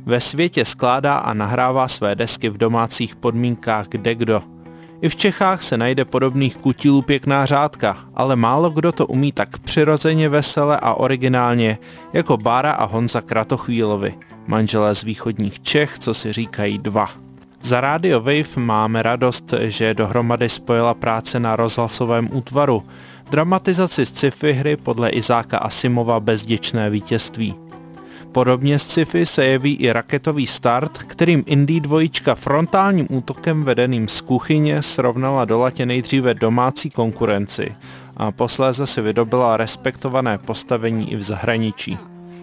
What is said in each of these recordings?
Ve světě skládá a nahrává své desky v domácích podmínkách kdekdo. I v Čechách se najde podobných kutilů pěkná řádka, ale málo kdo to umí tak přirozeně vesele a originálně, jako Bára a Honza Kratochvílovi, manželé z východních Čech, co si říkají dva. Za Radio Wave máme radost, že dohromady spojila práce na rozhlasovém útvaru, dramatizaci z sci-fi hry podle Izáka Asimova Bezděčné vítězství. Podobně z sci-fi se jeví i Raketový start, kterým indie dvojička frontálním útokem vedeným z kuchyně srovnala do latě nejdříve domácí konkurenci a posléze si vydobila respektované postavení i v zahraničí.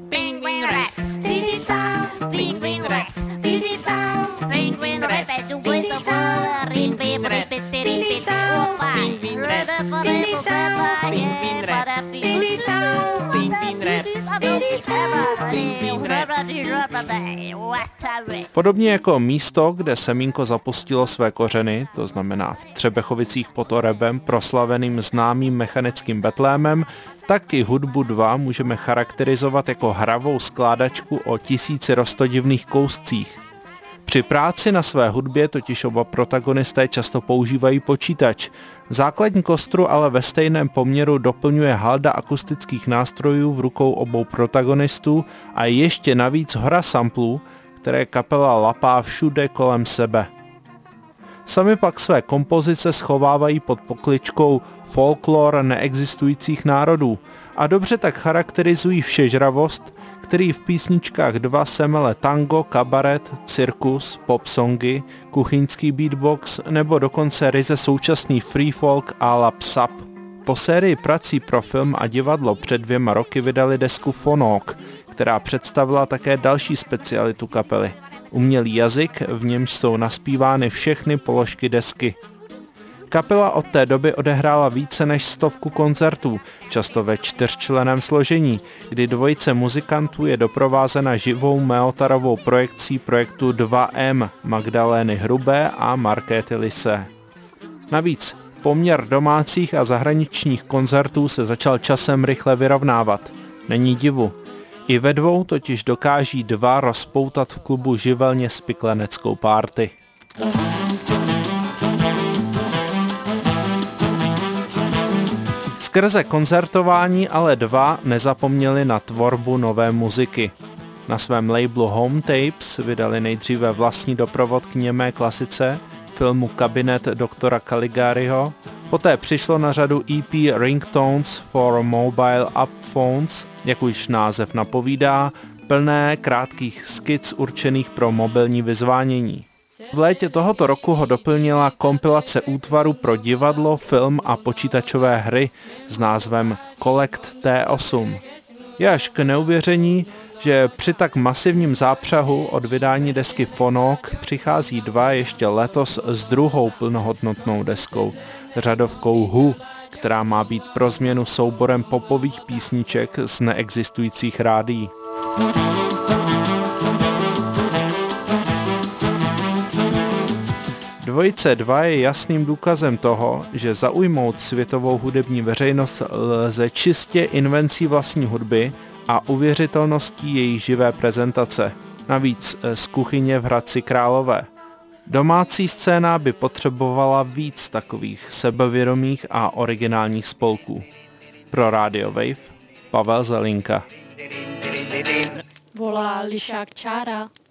Podobně jako místo, kde semínko zapustilo své kořeny, to znamená v Třebechovicích pod Orebem, proslaveným známým mechanickým betlémem, tak i hudbu 2 můžeme charakterizovat jako hravou skládačku o tisíci roztodivných kouscích. Při práci na své hudbě totiž oba protagonisté často používají počítač. Základní kostru ale ve stejném poměru doplňuje halda akustických nástrojů v rukou obou protagonistů a ještě navíc hora samplů, které kapela lapá všude kolem sebe. Sami pak své kompozice schovávají pod pokličkou folklor neexistujících národů a dobře tak charakterizují všežravost, který v písničkách 2 semele tango, kabaret, cirkus, popsongy, kuchyňský beatbox nebo dokonce ryze současný free folk a la Psap. Po sérii prací pro film a divadlo před 2 roky vydali desku Fonok, která představila také další specialitu kapely. Umělý jazyk, v němž jsou naspívány všechny položky desky. Kapela od té doby odehrála více než 100 koncertů, často ve 4členném složení, kdy dvojice muzikantů je doprovázena živou meotarovou projekcí projektu 2M Magdalény Hrubé a Markéty Lysé. Navíc poměr domácích a zahraničních koncertů se začal časem rychle vyrovnávat. Není divu. I ve 2 totiž dokáží 2 rozpoutat v klubu živelně spikleneckou párty. Skrze koncertování ale 2 nezapomněli na tvorbu nové muziky. Na svém labelu Home Tapes vydali nejdříve vlastní doprovod k němé klasice, filmu Kabinet doktora Caligariho, poté přišlo na řadu EP Ringtones for Mobile Up Phones, jak už název napovídá, plné krátkých skic určených pro mobilní vyzvánění. V létě tohoto roku ho doplnila kompilace útvaru pro divadlo, film a počítačové hry s názvem Collect T8. Je až k neuvěření, že při tak masivním zápřahu od vydání desky Fonok přichází 2 ještě letos s druhou plnohodnotnou deskou, řadovkou Who, která má být pro změnu souborem popových písniček z neexistujících rádií. Dvojice 2 je jasným důkazem toho, že zaujmout světovou hudební veřejnost lze čistě invencí vlastní hudby a uvěřitelností její živé prezentace. Navíc z kuchyně v Hradci Králové. Domácí scéna by potřebovala víc takových sebevědomých a originálních spolků. Pro Radio Wave Pavel Zelinka. Volá lišák čára.